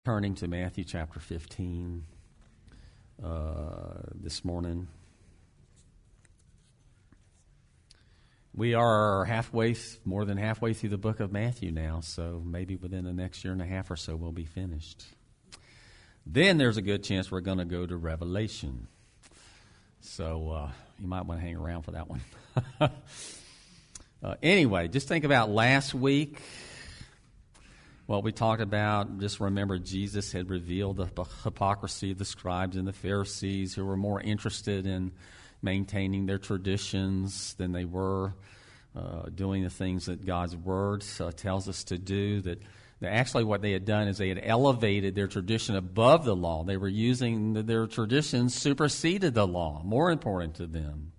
Turning to Matthew chapter 15 this morning. We are more than halfway through the book of Matthew now, so maybe within the next year and a half or so we'll be finished. Then there's a good chance we're going to go to Revelation. So you might want to hang around for that one. Anyway, just think about last week. What we talked about, just remember Jesus had revealed the hypocrisy of the scribes and the Pharisees, who were more interested in maintaining their traditions than they were doing the things that God's Word tells us to do. That actually what they had done is they had elevated their tradition above the law. They were using their traditions superseded the law, more important to them.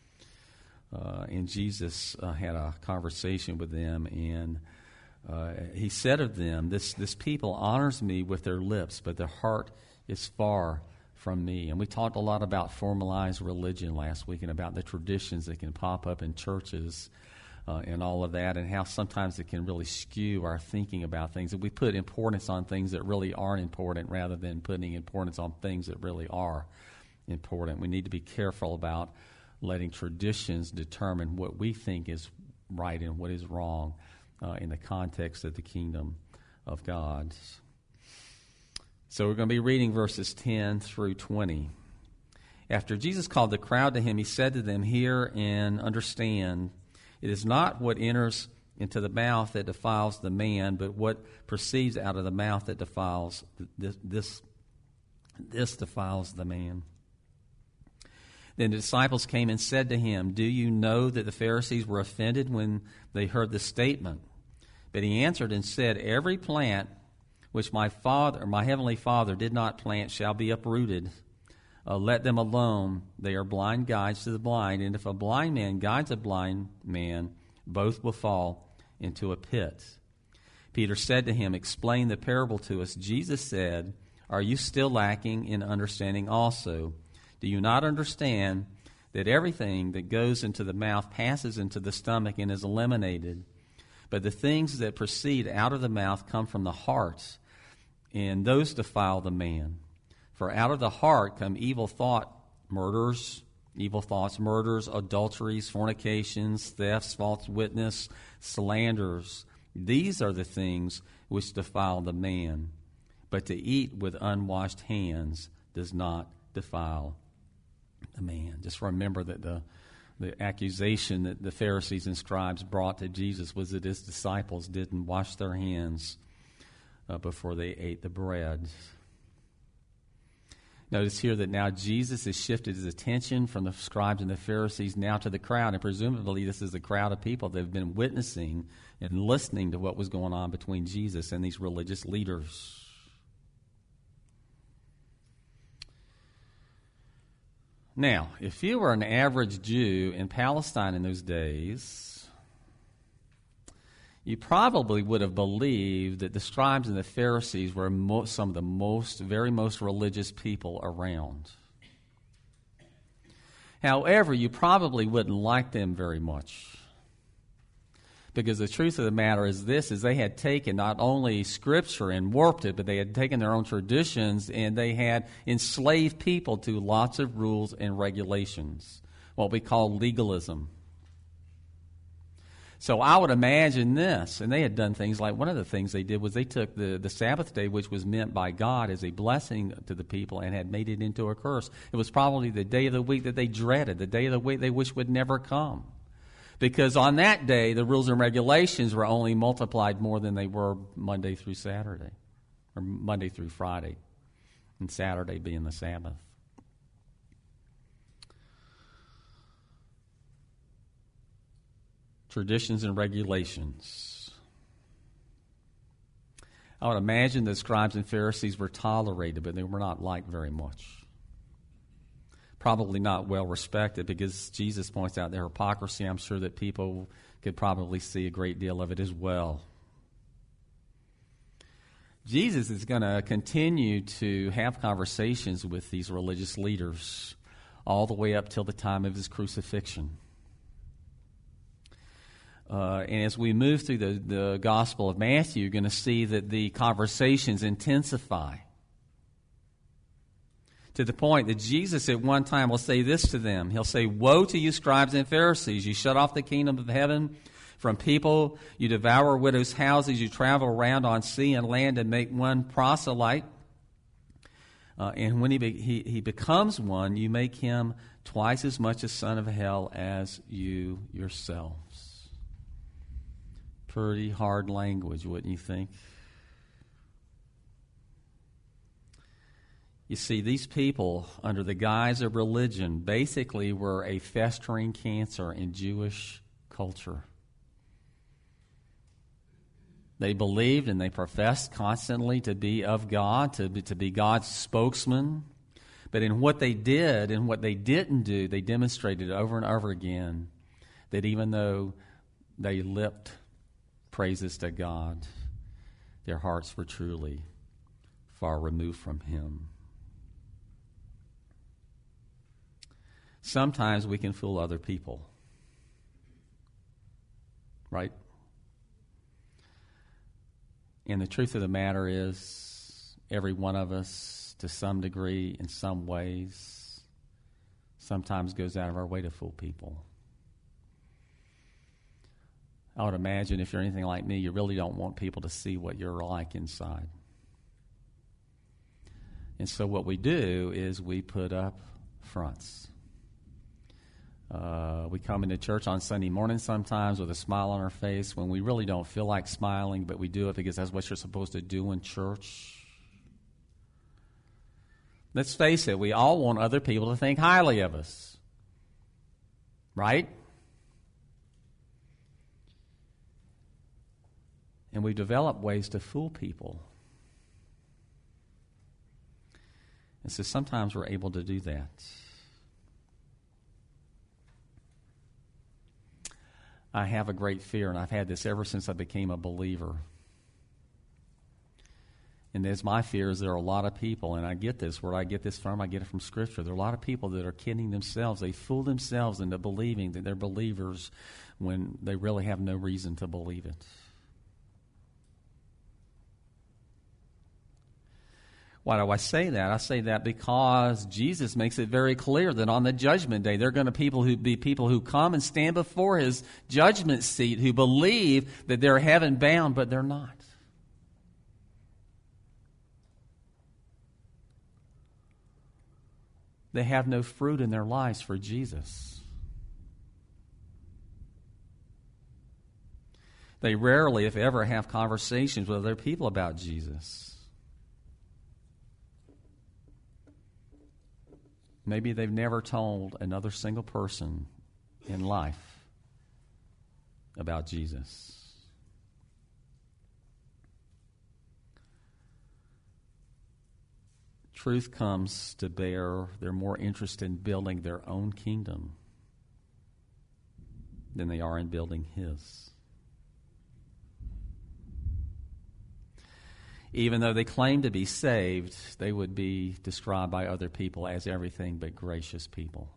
And Jesus had a conversation with them, and he said of them, this people honors me with their lips, but their heart is far from me. And we talked a lot about formalized religion last week and about the traditions that can pop up in churches and all of that, and how sometimes it can really skew our thinking about things. And we put importance on things that really aren't important rather than putting importance on things that really are important. We need to be careful about letting traditions determine what we think is right and what is wrong in the context of the kingdom of God. So we're going to be reading verses 10 through 20. After Jesus called the crowd to him, he said to them, "Hear and understand. It is not what enters into the mouth that defiles the man, but what proceeds out of the mouth that defiles this defiles the man." Then the disciples came and said to him, "Do you know that the Pharisees were offended when they heard this statement?" But he answered and said, "Every plant which my heavenly Father did not plant shall be uprooted. Let them alone. They are blind guides to the blind. And if a blind man guides a blind man, both will fall into a pit." Peter said to him, "Explain the parable to us." Jesus said, "Are you still lacking in understanding also? Do you not understand that everything that goes into the mouth passes into the stomach and is eliminated? But the things that proceed out of the mouth come from the heart, and those defile the man. For out of the heart come evil thoughts, murders, adulteries, fornications, thefts, false witness, slanders. These are the things which defile the man. But to eat with unwashed hands does not defile the man." Just remember that the accusation that the Pharisees and scribes brought to Jesus was that his disciples didn't wash their hands before they ate the bread. Notice here that now Jesus has shifted his attention from the scribes and the Pharisees now to the crowd, and presumably this is a crowd of people that have been witnessing and listening to what was going on between Jesus and these religious leaders. Now, if you were an average Jew in Palestine in those days, you probably would have believed that the scribes and the Pharisees were some of the most religious people around. However, you probably wouldn't like them very much. Because the truth of the matter is they had taken not only Scripture and warped it, but they had taken their own traditions and they had enslaved people to lots of rules and regulations, what we call legalism. So I would imagine this, and they had done things like, one of the things they did was they took the Sabbath day, which was meant by God as a blessing to the people, and had made it into a curse. It was probably the day of the week that they dreaded, the day of the week they wished would never come. Because on that day, the rules and regulations were only multiplied more than they were Monday through Saturday, or Monday through Friday, and Saturday being the Sabbath. Traditions and regulations. I would imagine the scribes and Pharisees were tolerated, but they were not liked very much. Probably not well respected, because Jesus points out their hypocrisy. I'm sure that people could probably see a great deal of it as well. Jesus is going to continue to have conversations with these religious leaders all the way up till the time of his crucifixion. And as we move through the Gospel of Matthew, you're going to see that the conversations intensify to the point that Jesus at one time will say this to them. He'll say, "Woe to you, scribes and Pharisees! You shut off the kingdom of heaven from people. You devour widows' houses. You travel around on sea and land and make one proselyte. And when he becomes one, you make him twice as much a son of hell as you yourselves." Pretty hard language, wouldn't you think? You see, these people, under the guise of religion, basically were a festering cancer in Jewish culture. They believed and they professed constantly to be of God, to be God's spokesman. But in what they did and what they didn't do, they demonstrated over and over again that even though they lipped praises to God, their hearts were truly far removed from Him. Sometimes we can fool other people, right? And the truth of the matter is, every one of us, to some degree, in some ways, sometimes goes out of our way to fool people. I would imagine if you're anything like me, you really don't want people to see what you're like inside. And so what we do is we put up fronts. We come into church on Sunday morning sometimes with a smile on our face when we really don't feel like smiling, but we do it because that's what you're supposed to do in church. Let's face it, we all want other people to think highly of us, right? And we develop ways to fool people. And so sometimes we're able to do that. I have a great fear, and I've had this ever since I became a believer. And there's my fear is there are a lot of people, and I get this. Where I get this from, I get it from Scripture. There are a lot of people that are kidding themselves. They fool themselves into believing that they're believers when they really have no reason to believe it. Why do I say that? I say that because Jesus makes it very clear that on the judgment day, there are going to be people who come and stand before His judgment seat who believe that they're heaven bound, but they're not. They have no fruit in their lives for Jesus. They rarely, if ever, have conversations with other people about Jesus. Maybe they've never told another single person in life about Jesus. Truth comes to bear. They're more interested in building their own kingdom than they are in building His. Even though they claim to be saved, they would be described by other people as everything but gracious people.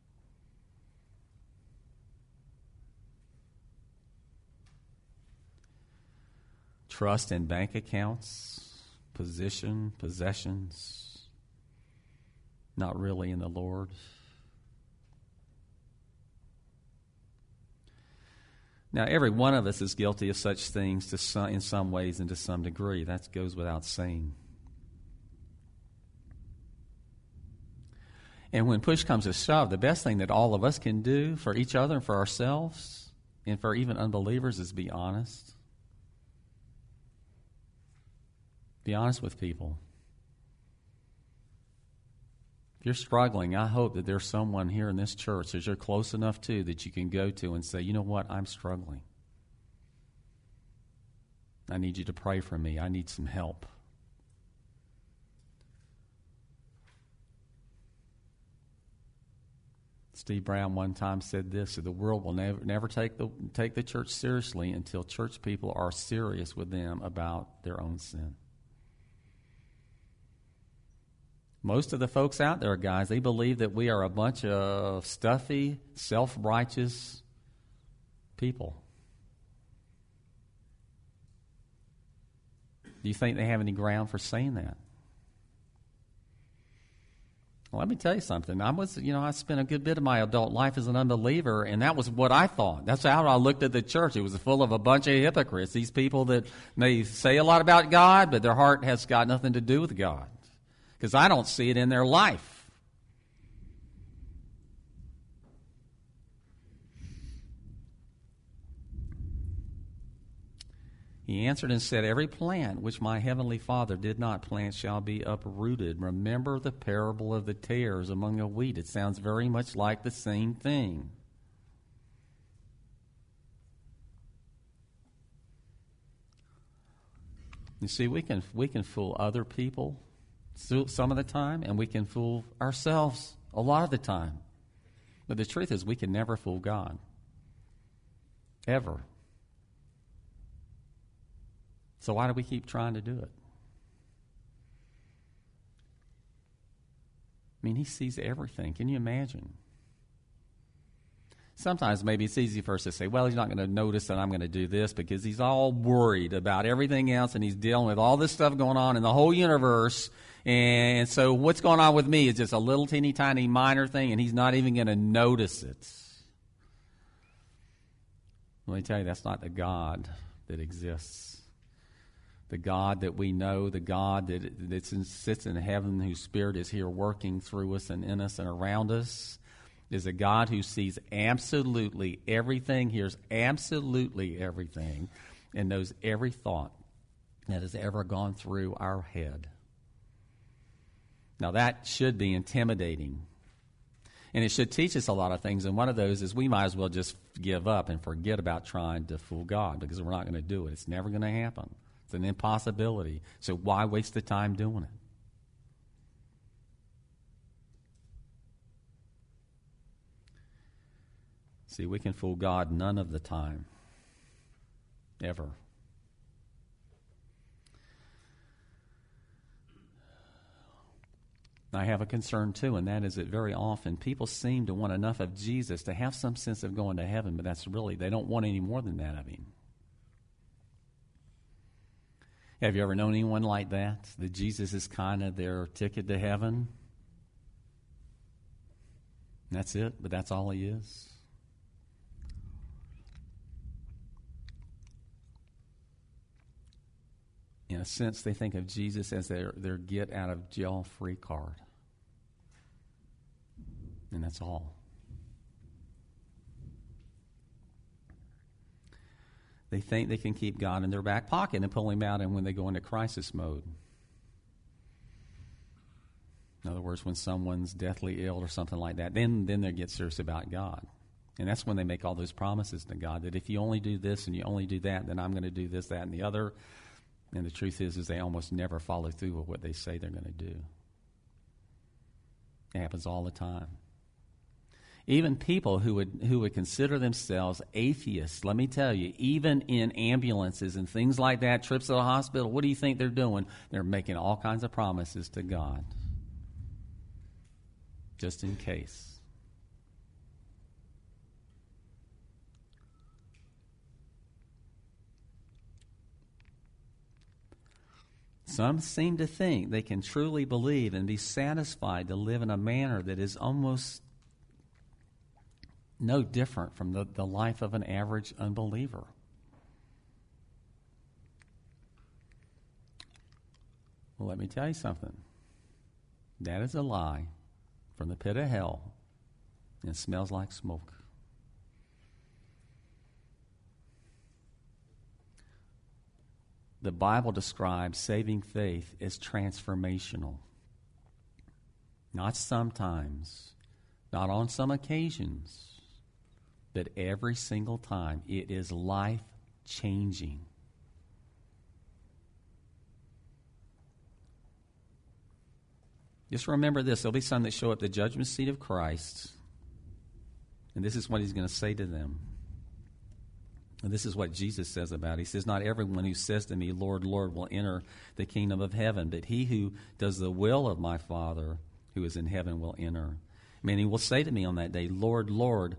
Trust in bank accounts, possessions, not really in the Lord. Now, every one of us is guilty of such things in some ways and to some degree. That goes without saying. And when push comes to shove, the best thing that all of us can do for each other and for ourselves and for even unbelievers is be honest. Be honest with people. If you're struggling, I hope that there's someone here in this church that you're close enough to that you can go to and say, you know what, I'm struggling. I need you to pray for me. I need some help. Steve Brown one time said this, that the world will never take the church seriously until church people are serious with them about their own sin. Most of the folks out there, guys, they believe that we are a bunch of stuffy, self-righteous people. Do you think they have any ground for saying that? Well, let me tell you something. I spent a good bit of my adult life as an unbeliever, and that was what I thought. That's how I looked at the church. It was full of a bunch of hypocrites. These people that may say a lot about God, but their heart has got nothing to do with God. Because I don't see it in their life. He answered and said, every plant which my heavenly Father did not plant shall be uprooted. Remember the parable of the tares among the wheat. It sounds very much like the same thing. You see, we can fool other people some of the time, and we can fool ourselves a lot of the time. But the truth is, we can never fool God. Ever. So why do we keep trying to do it? I mean, he sees everything. Can you imagine? Sometimes maybe it's easy for us to say, well, he's not going to notice that I'm going to do this because he's all worried about everything else and he's dealing with all this stuff going on in the whole universe. And so what's going on with me is just a little teeny tiny minor thing and he's not even going to notice it. Let me tell you, that's not the God that exists. The God that we know, the God that sits in heaven, whose Spirit is here working through us and in us and around us, is a God who sees absolutely everything, hears absolutely everything, and knows every thought that has ever gone through our head. Now that should be intimidating. And it should teach us a lot of things, and one of those is we might as well just give up and forget about trying to fool God because we're not going to do it. It's never going to happen. It's an impossibility. So why waste the time doing it? See, we can fool God none of the time. Ever. I have a concern too, and that is that very often people seem to want enough of Jesus to have some sense of going to heaven, but that's really, they don't want any more than that of him. Have you ever known anyone like that? That Jesus is kind of their ticket to heaven? And that's it, but that's all he is. In a sense, they think of Jesus as their get-out-of-jail-free card. And that's all. They think they can keep God in their back pocket and pull him out and when they go into crisis mode. In other words, when someone's deathly ill or something like that, then they get serious about God. And that's when they make all those promises to God that if you only do this and you only do that, then I'm going to do this, that, and the other. And the truth is they almost never follow through with what they say they're going to do. It happens all the time. Even people who would consider themselves atheists, let me tell you, even in ambulances and things like that, trips to the hospital, what do you think they're doing? They're making all kinds of promises to God. Just in case. Some seem to think they can truly believe and be satisfied to live in a manner that is almost no different from the life of an average unbeliever. Well, let me tell you something. That is a lie from the pit of hell, and it smells like smoke. The Bible describes saving faith as transformational. Not sometimes, not on some occasions, but every single time. It is life-changing. Just remember this. There'll be some that show up at the judgment seat of Christ, and this is what he's going to say to them. And this is what Jesus says about it. He says, not everyone who says to me, Lord, Lord, will enter the kingdom of heaven, but he who does the will of my Father who is in heaven will enter. Many will say to me on that day, Lord, Lord,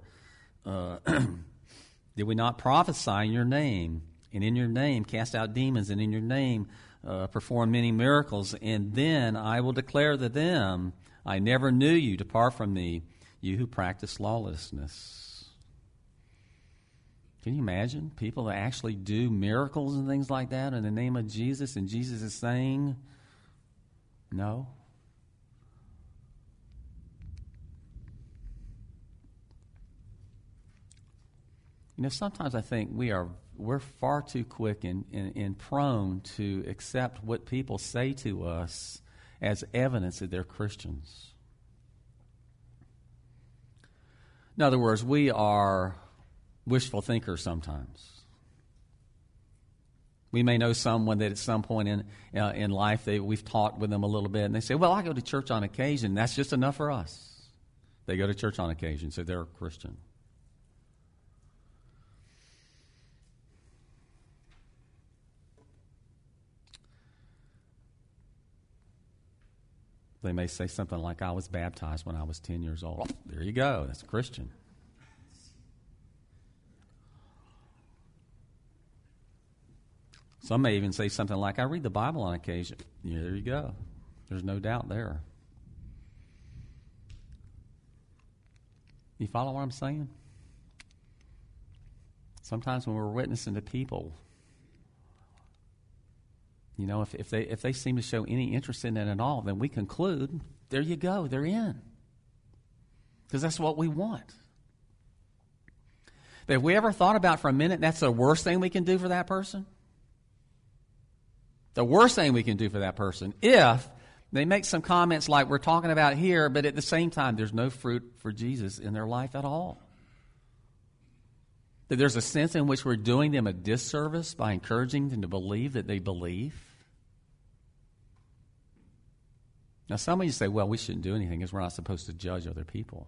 did we not prophesy in your name? And in your name cast out demons, and in your name perform many miracles, and then I will declare to them, I never knew you. Depart from me, you who practice lawlessness. Can you imagine people that actually do miracles and things like that in the name of Jesus, and Jesus is saying, no? You know, sometimes I think we're far too quick and prone to accept what people say to us as evidence that they're Christians. In other words, we are wishful thinkers sometimes. We may know someone that at some point in life we've talked with them a little bit, and they say, well, I go to church on occasion. That's just enough for us. They go to church on occasion, so they're a Christian. They may say something like, I was baptized when I was 10 years old. Oh, there you go. That's a Christian. Some may even say something like, I read the Bible on occasion. Yeah, there you go. There's no doubt there. You follow what I'm saying? Sometimes when we're witnessing to people, you know, if they seem to show any interest in it at all, then we conclude, there you go, they're in. Because that's what we want. But have we ever thought about for a minute that's the worst thing we can do for that person? The worst thing we can do for that person, if they make some comments like we're talking about here, but at the same time there's no fruit for Jesus in their life at all. That there's a sense in which we're doing them a disservice by encouraging them to believe that they believe. Now, some of you say, well, we shouldn't do anything because we're not supposed to judge other people.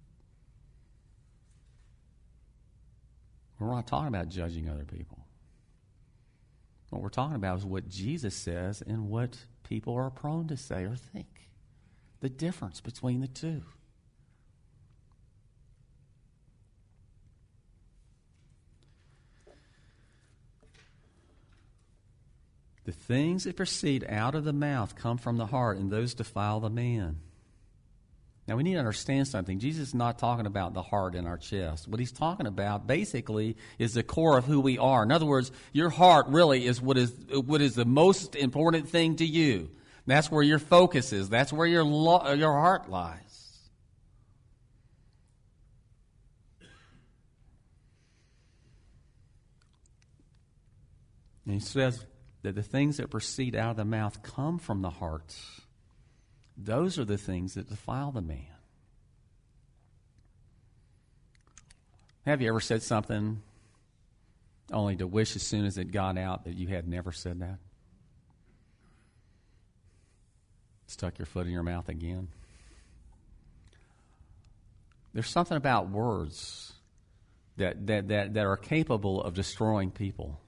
We're not talking about judging other people. What we're talking about is what Jesus says and what people are prone to say or think. The difference between the two. The things that proceed out of the mouth come from the heart, and those defile the man. Now, we need to understand something. Jesus is not talking about the heart in our chest. What he's talking about, basically, is the core of who we are. In other words, your heart really is what is the most important thing to you. That's where your focus is. That's where your heart lies. And he says that the things that proceed out of the mouth come from the heart. Those are the things that defile the man. Have you ever said something only to wish as soon as it got out that you had never said that? Stuck your foot in your mouth again? There's something about words that are capable of destroying people.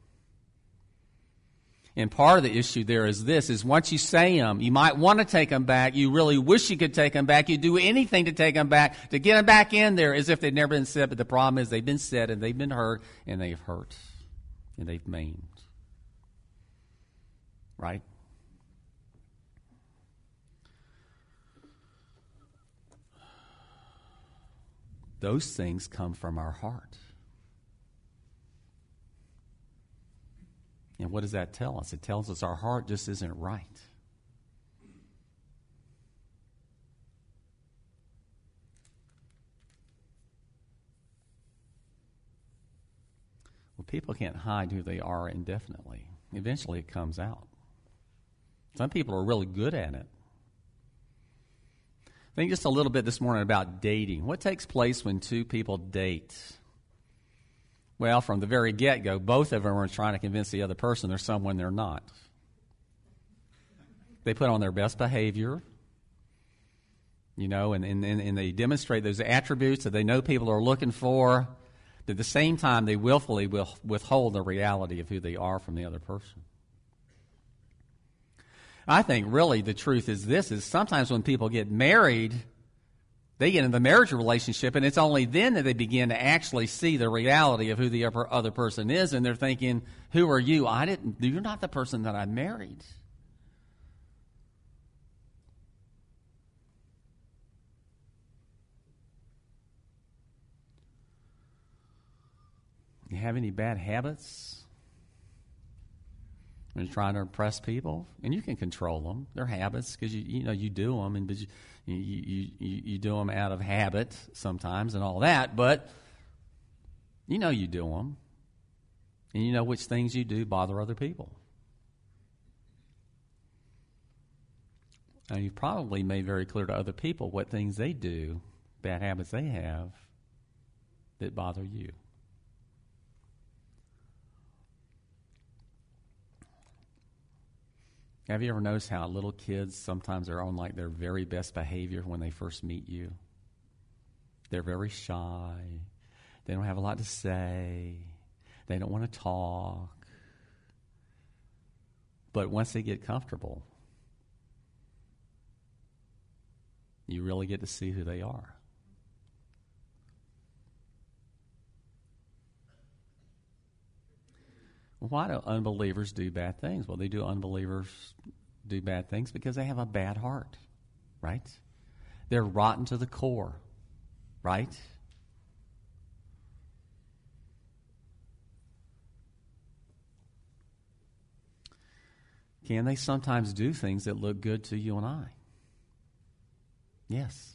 And part of the issue there is this, is once you say them, you might want to take them back. You really wish you could take them back. You do anything to take them back, to get them back in there as if they'd never been said. But the problem is they've been said and they've been heard and they've hurt and they've maimed. Right? Those things come from our heart. And what does that tell us? It tells us our heart just isn't right. Well, people can't hide who they are indefinitely. Eventually it comes out. Some people are really good at it. Think just a little bit this morning about dating. What takes place when two people date? Well, from the very get-go, both of them are trying to convince the other person they're someone they're not. They put on their best behavior, you know, and they demonstrate those attributes that they know people are looking for. But at the same time, they willfully will withhold the reality of who they are from the other person. I think really the truth is this, is sometimes when people get married, they get in the marriage relationship, and it's only then that they begin to actually see the reality of who the other person is, and they're thinking, who are you? You're not the person that I married. You have any bad habits? When you're trying to impress people, and you can control them. They're habits because you do them, and you do them out of habit sometimes and all that. But you do them, and you know which things you do bother other people. And you've probably made very clear to other people what things they do, bad habits they have, that bother you. Have you ever noticed how little kids sometimes are on like their very best behavior when they first meet you? They're very shy. They don't have a lot to say. They don't want to talk. But once they get comfortable, you really get to see who they are. Why do unbelievers do bad things? Well, unbelievers do bad things because they have a bad heart, right? They're rotten to the core, right? Can they sometimes do things that look good to you and I? Yes.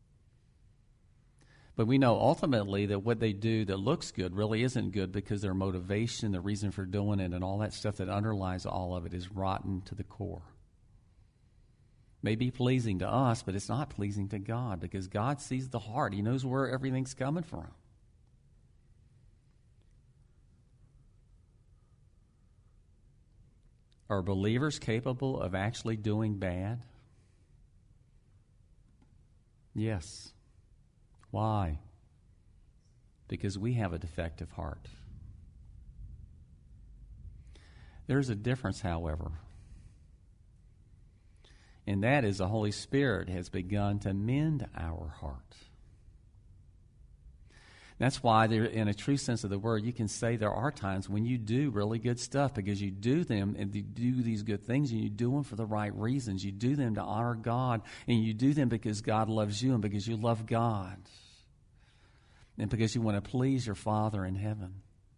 But we know ultimately that what they do that looks good really isn't good because their motivation, the reason for doing it, and all that stuff that underlies all of it is rotten to the core. May be pleasing to us, but it's not pleasing to God because God sees the heart. He knows where everything's coming from. Are believers capable of actually doing bad? Yes. Why? Because we have a defective heart. There's a difference, however, and that is the Holy Spirit has begun to mend our heart. That's why, in a true sense of the word, you can say there are times when you do really good stuff because you do them and you do these good things and you do them for the right reasons. You do them to honor God, and you do them because God loves you and because you love God and because you want to please your Father in heaven.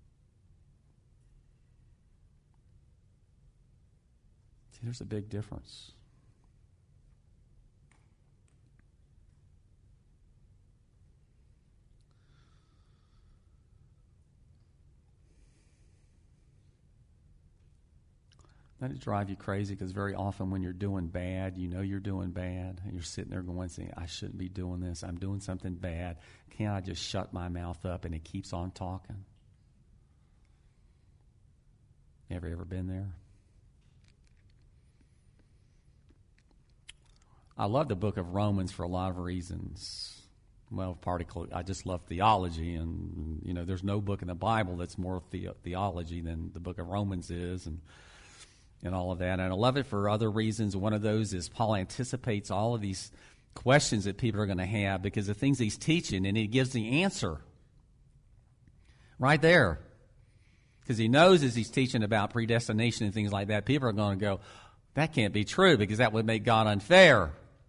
See, there's a big difference. Let it drive you crazy because very often when you're doing bad, you know you're doing bad, and you're sitting there going, saying, I shouldn't be doing this. I'm doing something bad. Can't I just shut my mouth up? And it keeps on talking. Ever been there? I love the book of Romans for a lot of reasons. Well, particularly, I just love theology, and there's no book in the Bible that's more theology than the book of Romans is, and all of that. And I love it for other reasons. One of those is Paul anticipates all of these questions that people are going to have because the things he's teaching, and he gives the answer right there. Because he knows as he's teaching about predestination and things like that, people are going to go, that can't be true because that would make God unfair.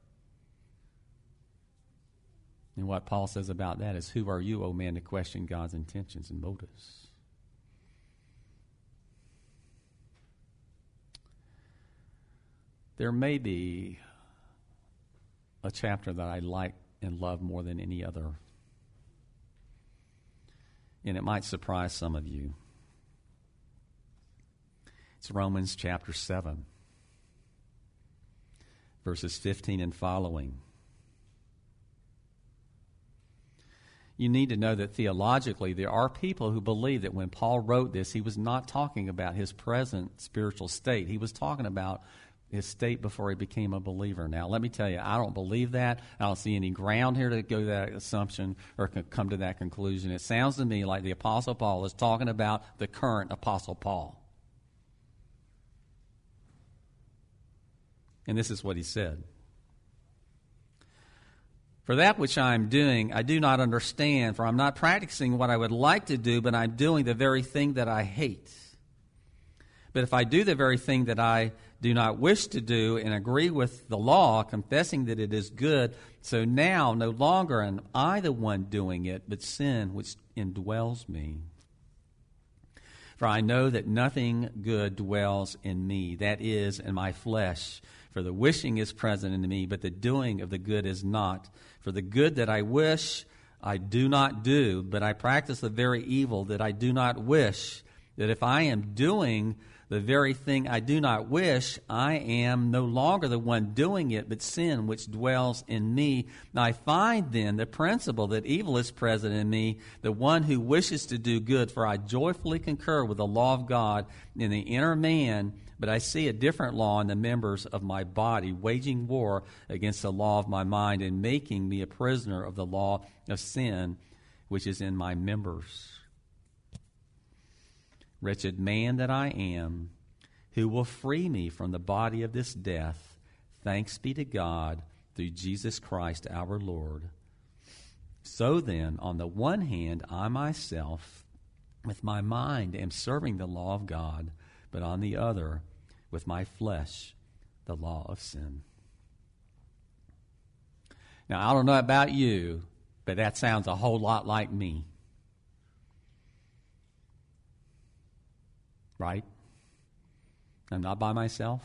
And what Paul says about that is, who are you, O man, to question God's intentions and motives? There may be a chapter that I like and love more than any other. And it might surprise some of you. It's Romans chapter 7, verses 15 and following. You need to know that theologically there are people who believe that when Paul wrote this, he was not talking about his present spiritual state. He was talking about his state before he became a believer. Now, let me tell you, I don't believe that. I don't see any ground here to go to that assumption or come to that conclusion. It sounds to me like the Apostle Paul is talking about the current Apostle Paul. And this is what he said. For that which I am doing, I do not understand, for I'm not practicing what I would like to do, but I'm doing the very thing that I hate. But if I do the very thing that I do not wish to do and agree with the law, confessing that it is good, so now no longer am I the one doing it, but sin which indwells me. For I know that nothing good dwells in me, that is, in my flesh. For the wishing is present in me, but the doing of the good is not. For the good that I wish, I do not do, but I practice the very evil that I do not wish. That if I am doing the very thing I do not wish, I am no longer the one doing it, but sin which dwells in me. Now I find then the principle that evil is present in me, the one who wishes to do good, for I joyfully concur with the law of God in the inner man, but I see a different law in the members of my body, waging war against the law of my mind and making me a prisoner of the law of sin which is in my members. Wretched man that I am, who will free me from the body of this death? Thanks be to God through Jesus Christ our Lord. So then, on the one hand, I myself, with my mind, am serving the law of God, but on the other, with my flesh, the law of sin. Now, I don't know about you, but that sounds a whole lot like me. Right? I'm not by myself.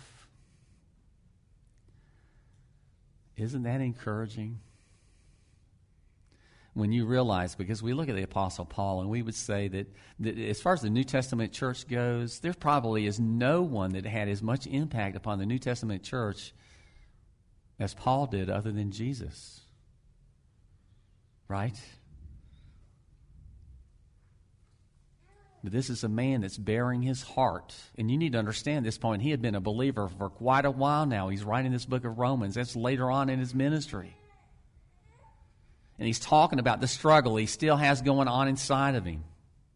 Isn't that encouraging? When you realize, because we look at the Apostle Paul and we would say that as far as the New Testament church goes, there probably is no one that had as much impact upon the New Testament church as Paul did other than Jesus. Right? But this is a man that's bearing his heart. And you need to understand this point. He had been a believer for quite a while now. He's writing this book of Romans. That's later on in his ministry. And he's talking about the struggle he still has going on inside of him.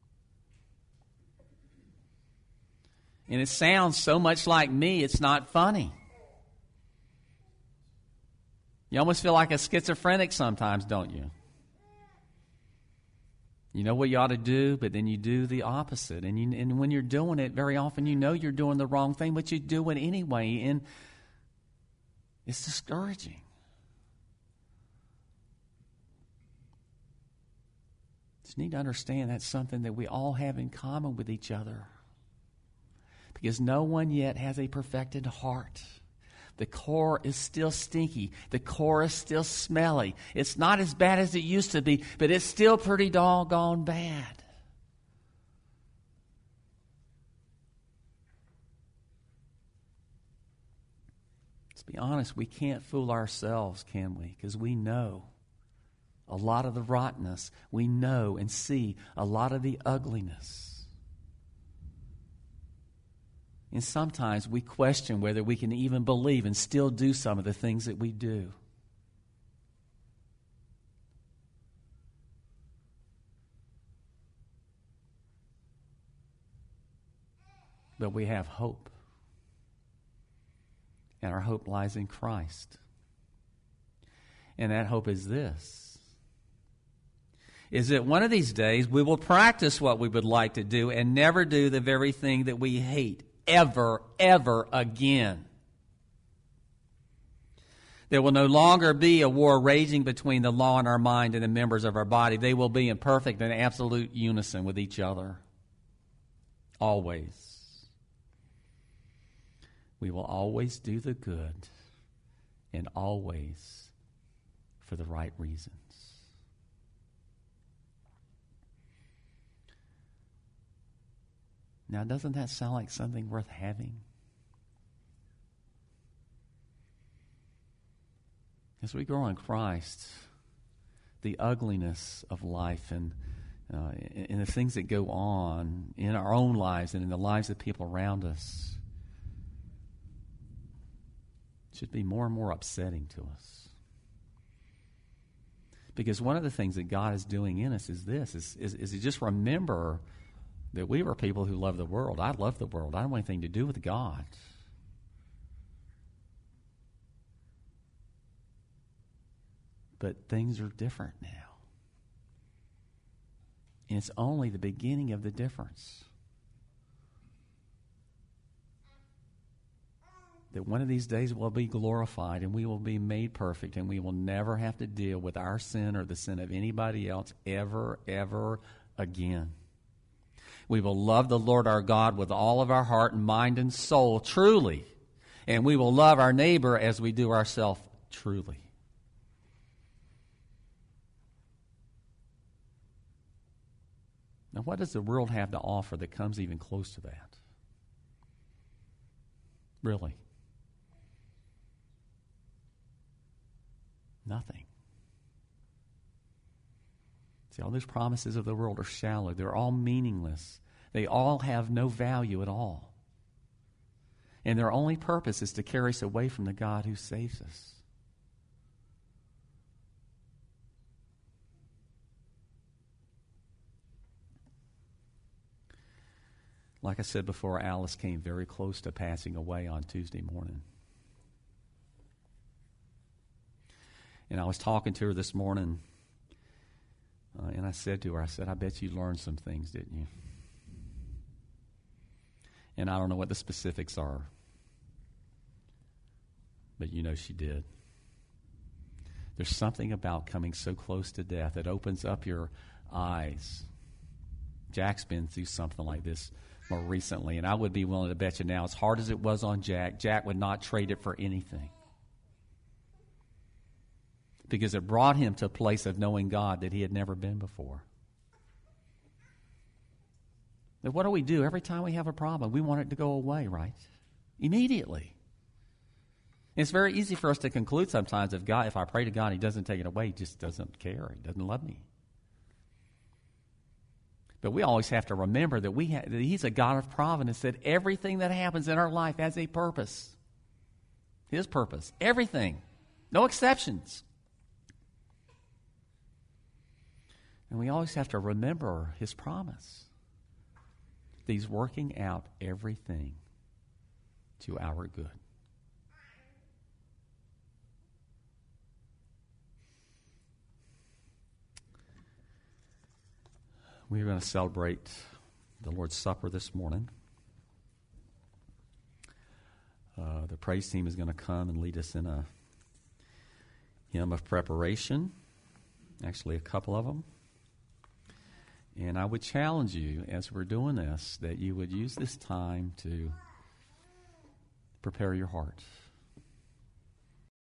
And it sounds so much like me, it's not funny. You almost feel like a schizophrenic sometimes, don't you? You know what you ought to do, but then you do the opposite. And when you're doing it, very often you know you're doing the wrong thing, but you do it anyway. And it's discouraging. Just need to understand that's something that we all have in common with each other. Because no one yet has a perfected heart. The core is still stinky. The core is still smelly. It's not as bad as it used to be, but it's still pretty doggone bad. Let's be honest, we can't fool ourselves, can we? Because we know a lot of the rottenness. We know and see a lot of the ugliness. And sometimes we question whether we can even believe and still do some of the things that we do. But we have hope. And our hope lies in Christ. And that hope is this: is that one of these days we will practice what we would like to do and never do the very thing that we hate. Ever again. There will no longer be a war raging between the law in our mind and the members of our body. They will be in perfect and absolute unison with each other. Always. We will always do the good and always for the right reasons. Now, doesn't that sound like something worth having? As we grow in Christ, the ugliness of life and the things that go on in our own lives and in the lives of people around us should be more and more upsetting to us. Because one of the things that God is doing in us is this, is to just remember that we were people who love the world. I love the world. I don't want anything to do with God. But things are different now. And it's only the beginning of the difference. That one of these days we'll be glorified and we will be made perfect and we will never have to deal with our sin or the sin of anybody else ever again. We will love the Lord our God with all of our heart and mind and soul, truly. And we will love our neighbor as we do ourselves, truly. Now, what does the world have to offer that comes even close to that? Really? Nothing. See, all those promises of the world are shallow. They're all meaningless. They all have no value at all. And their only purpose is to carry us away from the God who saves us. Like I said before, Alice came very close to passing away on Tuesday morning. And I was talking to her this morning, and I said to her, I bet you learned some things, didn't you? And I don't know what the specifics are, but you know she did. There's something about coming so close to death that opens up your eyes. Jack's been through something like this more recently, and I would be willing to bet you now, as hard as it was on Jack, Jack would not trade it for anything. Because it brought him to a place of knowing God that he had never been before. Now, what do? Every time we have a problem, we want it to go away, right? Immediately. And it's very easy for us to conclude sometimes if I pray to God and he doesn't take it away, he just doesn't care. He doesn't love me. But we always have to remember that that he's a God of providence, that everything that happens in our life has a purpose. His purpose. Everything. No exceptions. And we always have to remember his promise. That he's working out everything to our good. We're going to celebrate the Lord's Supper this morning. The praise team is going to come and lead us in a hymn of preparation. Actually, a couple of them. And I would challenge you, as we're doing this, that you would use this time to prepare your heart.